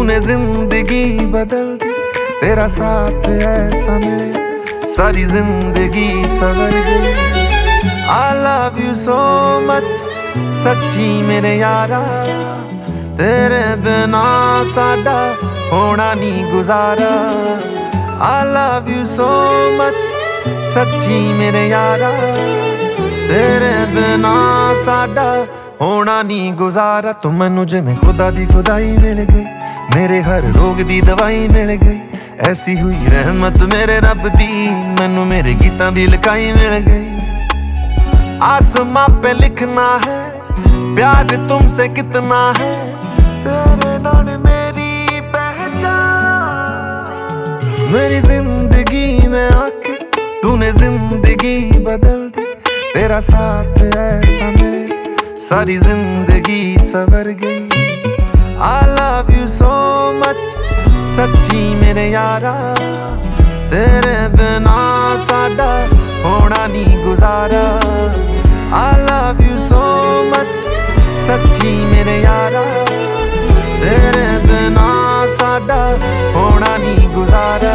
तूने जिंदगी बदल दी, तेरा साथ ऐसा मिले सारी जिंदगी सवर गई। I love you so much, सच्ची मेरे यारा, तेरे बिना साडा होना नहीं गुजारा। I love you so much, सच्ची मेरे यारा, तेरे बिना साडा होना नहीं गुजारा। तू मैनू जिवें खुदा दी खुदाई मिल गई, मेरे हर रोग दी दवाई मिल गई। ऐसी हुई रहमत मेरे रब दी, मैनू मेरे गीतां दी लिखाई मिल गई। आसमां पे लिखना है प्यार तुमसे कितना है, तेरे नाल मेरी पहचान। मेरी जिंदगी में आके तूने जिंदगी बदल दी, तेरा साथ ऐसा मिले सारी जिंदगी सवर गई। I love you so much, सच्ची मेरे यारा, तेरे बिना साडा होना नहीं गुजारा। I love you so much, सच्ची मेरे यारा, तेरे बिना साडा होना नहीं गुजारा।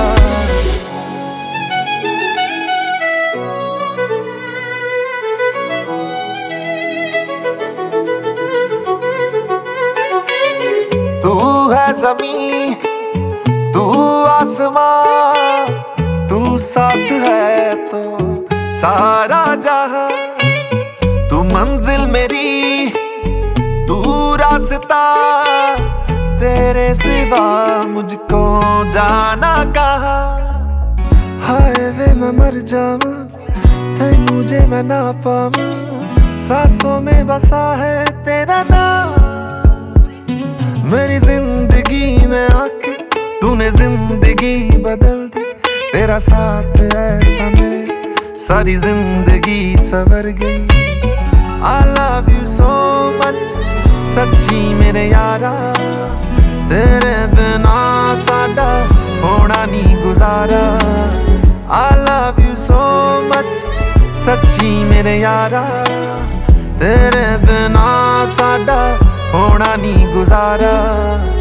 तू है ज़मीं, तू आसमां, तू साथ है तो सारा जहां। तू मंजिल मेरी, तू रास्ता, तेरे सिवा मुझको जाना कहाँ। हाय वे मैं मर जावां, तेनू जे मैं ना पावां, सांसों में बसा है तेरा नाम। मेरी जिंदगी में आके तूने जिंदगी बदल दी, तेरा साथ ऐसा मिले सारी जिंदगी सवर गई। I love you so much, सच्ची मेरे यारा, तेरे बिना साडा होना नहीं गुजारा। I love you so much, सच्ची मेरे यारा, तेरे बिना साडा होना नहीं गुजारा।